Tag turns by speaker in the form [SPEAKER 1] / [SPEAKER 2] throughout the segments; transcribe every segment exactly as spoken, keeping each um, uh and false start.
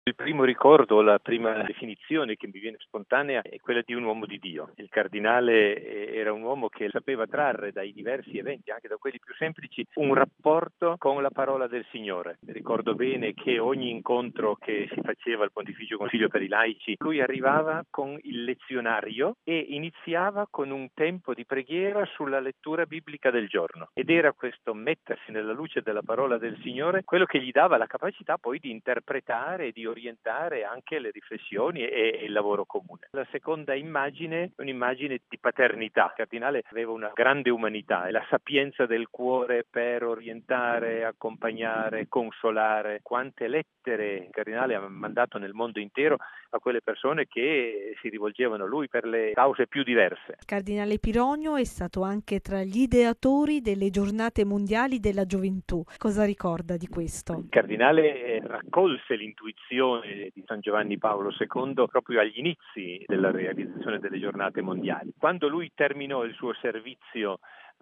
[SPEAKER 1] Il primo ricordo, la prima definizione che mi viene spontanea è quella di un uomo di Dio. Il cardinale era un uomo che sapeva trarre dai diversi eventi, anche da quelli più semplici, un rapporto con la parola del Signore. Ricordo bene che ogni incontro che si faceva al Pontificio Consiglio per i Laici, lui arrivava con il lezionario e iniziava con un tempo di preghiera sulla lettura biblica del giorno. Ed era questo mettersi nella luce della parola del Signore quello che gli dava la capacità poi di interpretare e di orientare anche le riflessioni e, e il lavoro comune. La seconda immagine è un'immagine di paternità. Il cardinale aveva una grande umanità e la sapienza del cuore per orientare, accompagnare, consolare. Quante lettere il cardinale ha mandato nel mondo intero a quelle persone che si rivolgevano a lui per le cause più diverse.
[SPEAKER 2] Il cardinale Pironio è stato anche tra gli ideatori delle giornate mondiali della gioventù. Cosa ricorda di questo?
[SPEAKER 1] Il cardinale raccolse l'intuizione di San Giovanni Paolo secondo proprio agli inizi della realizzazione delle giornate mondiali. Quando lui terminò il suo servizio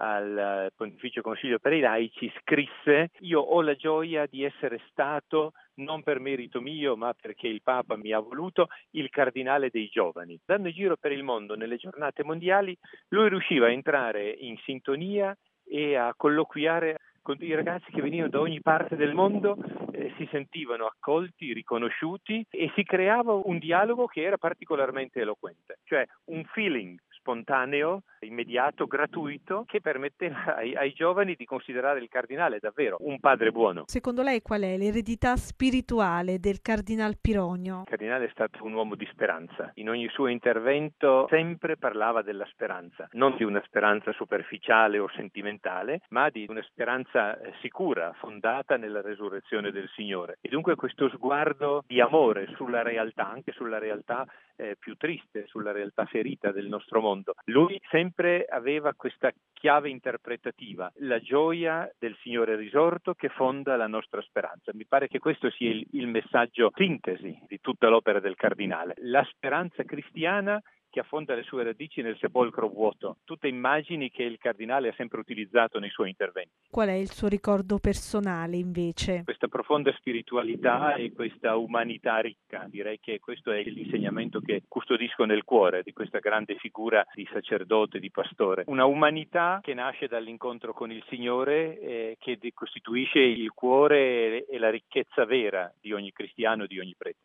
[SPEAKER 1] al Pontificio Consiglio per i Laici, scrisse: io ho la gioia di essere stato, non per merito mio ma perché il Papa mi ha voluto, il cardinale dei giovani. Andando in giro per il mondo nelle giornate mondiali, lui riusciva a entrare in sintonia e a colloquiare con i ragazzi che venivano da ogni parte del mondo, eh, si sentivano accolti, riconosciuti e si creava un dialogo che era particolarmente eloquente, cioè un feeling spontaneo, immediato, gratuito, che permetteva ai, ai giovani di considerare il cardinale davvero un padre buono.
[SPEAKER 2] Secondo lei qual è l'eredità spirituale del cardinal Pironio?
[SPEAKER 1] Il cardinale è stato un uomo di speranza. In ogni suo intervento sempre parlava della speranza, non di una speranza superficiale o sentimentale, ma di una speranza sicura, fondata nella resurrezione del Signore. E dunque questo sguardo di amore sulla realtà, anche sulla realtà eh, più triste, sulla realtà ferita del nostro mondo. Lui sempre aveva questa chiave interpretativa, la gioia del Signore risorto che fonda la nostra speranza. Mi pare che questo sia il, il messaggio sintesi di tutta l'opera del cardinale. La speranza cristiana che affonda le sue radici nel sepolcro vuoto. Tutte immagini che il cardinale ha sempre utilizzato nei suoi interventi.
[SPEAKER 2] Qual è il suo ricordo personale invece?
[SPEAKER 1] Questa profonda spiritualità e questa umanità ricca. Direi che questo è l'insegnamento che custodisco nel cuore di questa grande figura di sacerdote, di pastore. Una umanità che nasce dall'incontro con il Signore, eh, che costituisce il cuore e la ricchezza vera di ogni cristiano, di ogni prete.